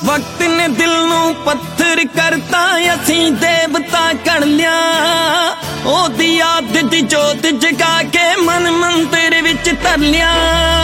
वक्त ने दिल नू पत्थर करता असी देवता कर लिया ओदी याद दी जोत जगा के मन मंदिर विच धर लिया।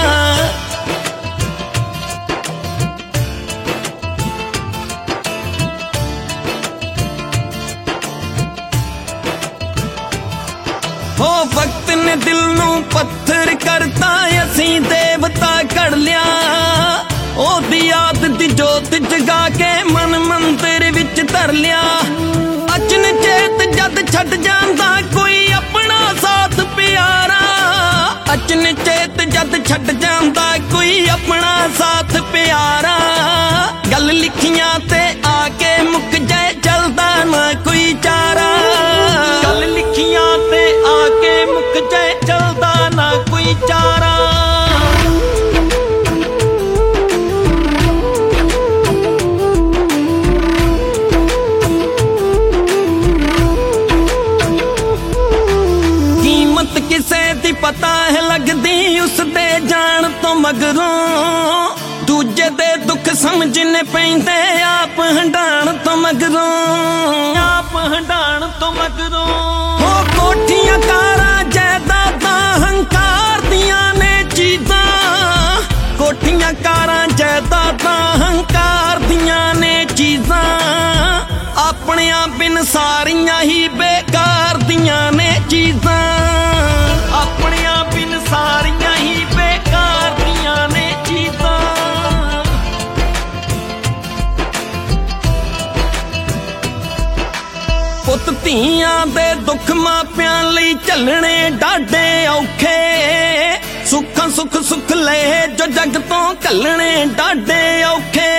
हो वक्त ने दिल नू पत्थर करता असी देवता कर लिया ओदी याद दी जोत जगा के मन मंदिर विच धर लिया। अचन चेत जद छड़ जांदा कोई अपना साथ प्यारा अचन चेत जद छड़ जांदा कोई अपना साथ प्यारा गल लिखियां ते आके मुक जाए चलदा ना कोई चारा गल लिखियां ते आके मुक जाए चलदा ना कोई चारा। किसे दी पता है लगदी उसदे जान तो मगरों दूजे दे दुख समझने पैंदे आप हंडाण तो मगरों आप हंडाण तो मगरों। हो कोठियां कारां जायदादां हंकार दियां ने चीज़ां कोठियां कारां जायदादां हंकार दियां ने चीज़ां अपने बिन सारियां ही बेकार दियां ने चीज़ां अपने बिन सारियां ही बेकार दियां ने चीज़ां। पुत धीआं दे दुख मापियां लई झलने डाढे औखे सुखां सुख सुख ले जो जग तो घलने डाढे औखे।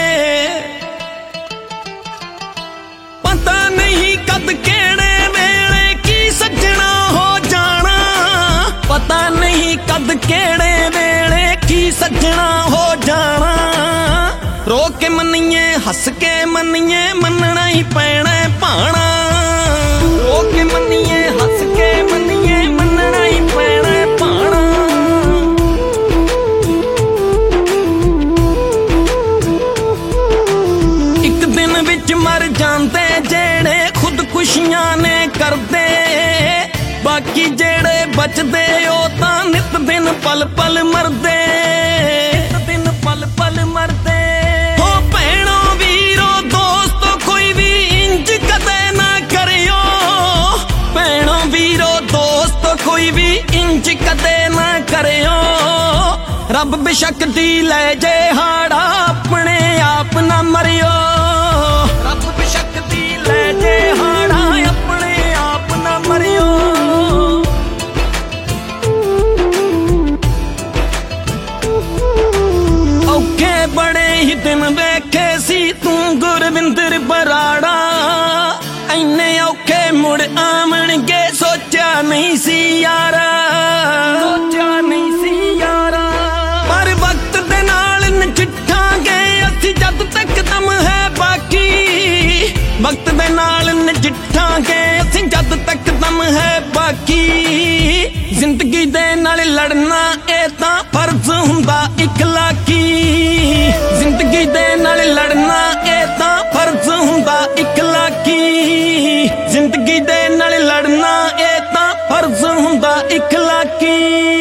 पता नहीं कद केड़े वेले की सजना हो जाना पता नहीं कद केड़े वेले की सजना हो जाना। रो के मनिए हस के मनिए मनना ही पैना भाना रो के मनिए हस के मनिए मनना ही पैना भाना। एक दिन विच मर जांदे जेड़े खुदकुशियां ने करदे बाकी जेड़े बचदे ओ तां नित दिन पल पल मरदे दिन पल पल मरदे। हो भैणों वीरो दोस्तों कोई भी इंज कदे ना करियो भैणों वीरो दोस्तों कोई भी इंज कदे ना करियो रब बेशक दी ले जे हाड़ा अपने आप ना मरियो रब बेशक दी ले जे हाड़ा अपने आप ना मरियो। बड़े ही दिन वेखे सी तू गुरविंदर बराड़ा इन्ने औखे मुड़ आमणगे सोचा नहीं सी यारा सोचा नहीं सी यारा। पर वक्त दे नाल नजिठांगे असी जद तक दम है बाकी वक्त दे नाल नजिठांगे असी जद तक दम है बाकी। जिंदगी दे नाल लड़ना ए तां फर्ज हुंदा इखलाकी जिंदगी दे नाल लड़ना ए तां फर्ज हुंदा इखलाकी जिंदगी दे नाल लड़ना ए तां फर्ज हुंदा इखलाकी।